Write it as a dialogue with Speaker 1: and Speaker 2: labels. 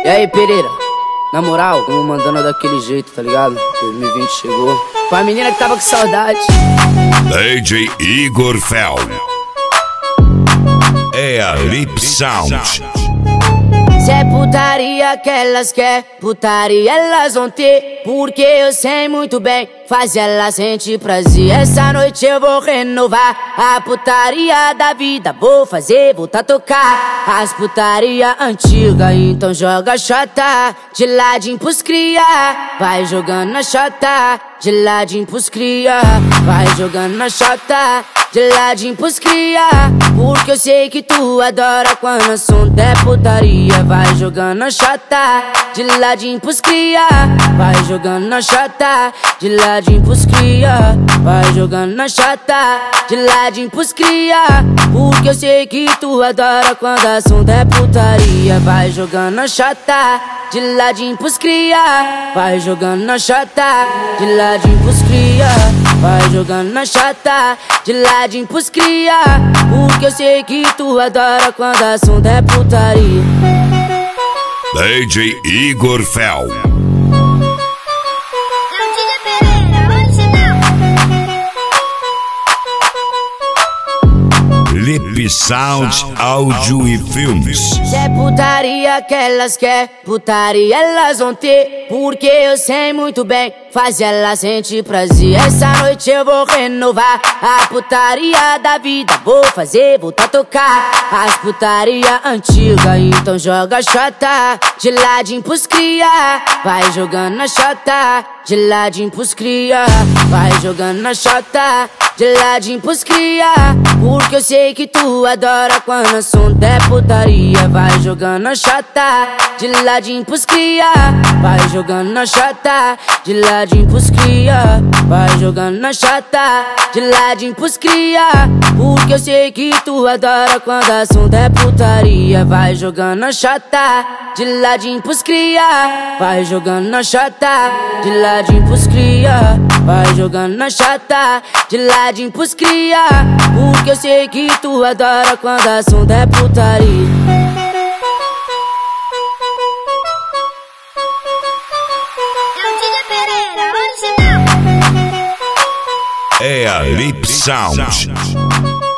Speaker 1: E aí, Pereira? Na moral, vamos mandando daquele jeito, tá ligado? 2020 chegou. Pra menina que tava com saudade.
Speaker 2: DJ Igor Fel. É a Lip Sound.
Speaker 1: Se é putaria que elas querem, putaria elas vão ter. Porque eu sei muito bem, faz elas sentir prazer. Essa noite eu vou renovar a putaria da vida. Vou fazer, voltar a tocar as putaria antiga. Então joga xota, de ladinho pros cria. Vai jogando a xota, de ladinho pros cria. Vai jogando na xota, de ladinho pros cria. Porque eu sei que tu adora quando o assunto é putaria. Vai jogando na xota, de ladinho pros cria. Vai jogando na xota, de ladinho pros cria. Vai jogando na xota, de ladinho pros cria. Porque eu sei que tu adora quando o assunto é putaria. Vai jogando na xota, de ladinho pros cria. Vai jogando na xota, de ladinho pros cria. Vai jogando na xota, de ladinho pros cria. Porque eu sei que tu adora quando o assunto é putaria.
Speaker 2: DJ Igor Fel. Lip Sound Áudio e Filmes.
Speaker 1: Se é putaria que elas querem, putaria elas vão ter. Porque eu sei muito bem, faz elas sentir prazer. Essa noite eu vou renovar a putaria da vida. Vou fazer, voltar a tocar as putaria antiga. Então joga xota, de ladinho pros cria. Vai jogando na xota, de ladinho pros cria. Vai jogando na xota, de ladinho pros cria. Porque eu sei que tu adora quando o assunto é putaria. Vai jogando na xota, de ladinho pros cria. Vai jogando na xota, de ladinho pros cria. Vai jogando na xota, de ladinho pros cria. Porque eu sei que tu adora quando o assunto é putaria. Vai jogando na xota, de ladinho pros cria. Vai jogando na xota, de ladinho pros cria. Vai jogando na xota, de ladinho pros cria. Porque eu sei que tu adora quando o assunto é putaria.
Speaker 2: É a Lip Sound.